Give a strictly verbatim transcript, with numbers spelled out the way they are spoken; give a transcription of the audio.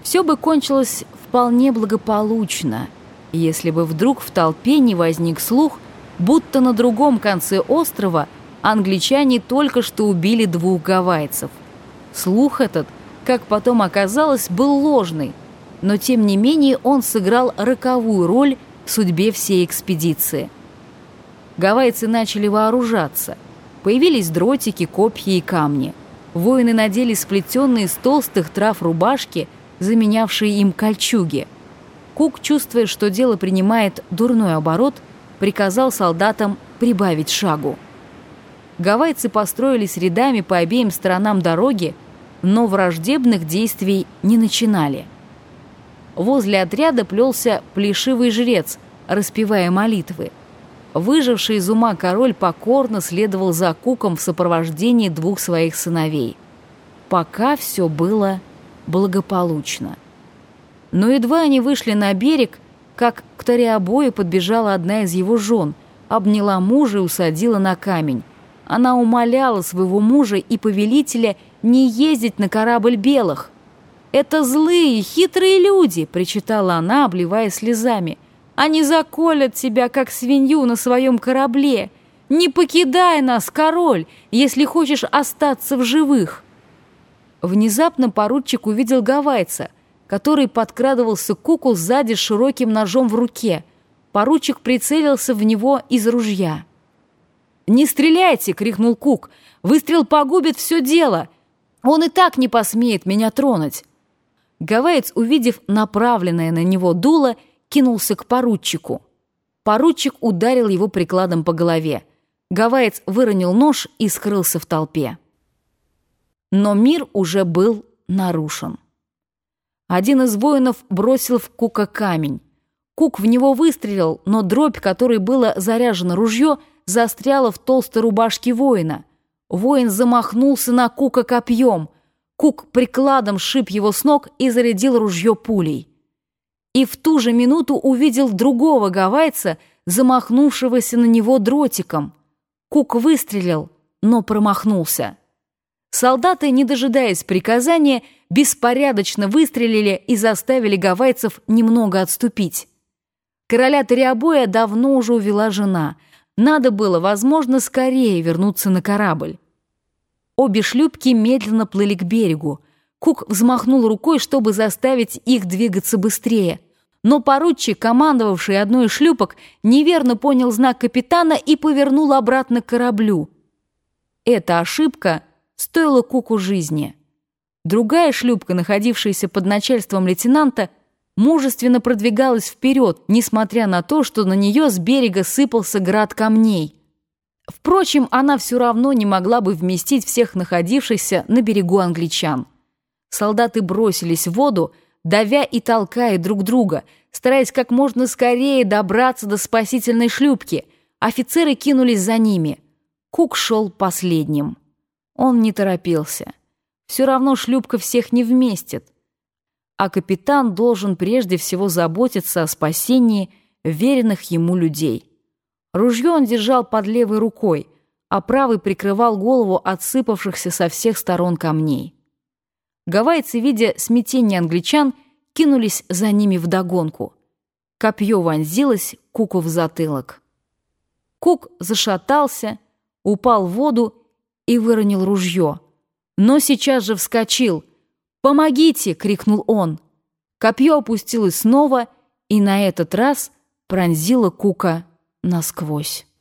Все бы кончилось вполне благополучно, если бы вдруг в толпе не возник слух, будто на другом конце острова англичане только что убили двух гавайцев. Слух этот, как потом оказалось, был ложный, но тем не менее он сыграл роковую роль в судьбе всей экспедиции. Гавайцы начали вооружаться. Появились дротики, копья и камни. Воины надели сплетенные из толстых трав рубашки, заменявшие им кольчуги. Кук, чувствуя, что дело принимает дурной оборот, приказал солдатам прибавить шагу. Гавайцы построились рядами по обеим сторонам дороги, но враждебных действий не начинали. Возле отряда плелся плешивый жрец, распевая молитвы. Выживший из ума король покорно следовал за Куком в сопровождении двух своих сыновей. Пока все было благополучно. Но едва они вышли на берег, как к Тариабою подбежала одна из его жен, обняла мужа и усадила на камень. Она умоляла своего мужа и повелителя не ездить на корабль белых. «Это злые, хитрые люди!» — причитала она, обливая слезами. «Они заколят тебя, как свинью, на своем корабле. Не покидай нас, король, если хочешь остаться в живых!» Внезапно поручик увидел гавайца, который подкрадывался к Куку сзади с широким ножом в руке. Поручик прицелился в него из ружья. «Не стреляйте!» — крикнул Кук. «Выстрел погубит все дело! Он и так не посмеет меня тронуть!» Гавайец, увидев направленное на него дуло, кинулся к поручику. Поручик ударил его прикладом по голове. Гавайец выронил нож и скрылся в толпе. Но мир уже был нарушен. Один из воинов бросил в Кука камень. Кук в него выстрелил, но дробь, которой было заряжено ружье, застряла в толстой рубашке воина. Воин замахнулся на Кука копьем. Кук прикладом сшиб его с ног и зарядил ружье пулей. И в ту же минуту увидел другого гавайца, замахнувшегося на него дротиком. Кук выстрелил, но промахнулся. Солдаты, не дожидаясь приказания, беспорядочно выстрелили и заставили гавайцев немного отступить. Короля Тариабоя давно уже увела жена. Надо было, возможно, скорее вернуться на корабль. Обе шлюпки медленно плыли к берегу. Кук взмахнул рукой, чтобы заставить их двигаться быстрее. Но поручик, командовавший одной из шлюпок, неверно понял знак капитана и повернул обратно к кораблю. Эта ошибка стоила Куку жизни. Другая шлюпка, находившаяся под начальством лейтенанта, мужественно продвигалась вперед, несмотря на то, что на нее с берега сыпался град камней. Впрочем, она все равно не могла бы вместить всех находившихся на берегу англичан. Солдаты бросились в воду, давя и толкая друг друга, стараясь как можно скорее добраться до спасительной шлюпки. Офицеры кинулись за ними. Кук шел последним. Он не торопился. Все равно шлюпка всех не вместит. А капитан должен прежде всего заботиться о спасении веренных ему людей. Ружье он держал под левой рукой, а правый прикрывал голову от сыпавшихся со всех сторон камней. Гавайцы, видя смятение англичан, кинулись за ними вдогонку. Копье вонзилось Куку в затылок. Кук зашатался, упал в воду и выронил ружье. Но сейчас же вскочил. «Помогите!» — крикнул он. Копье опустилось снова и на этот раз пронзило Кука насквозь.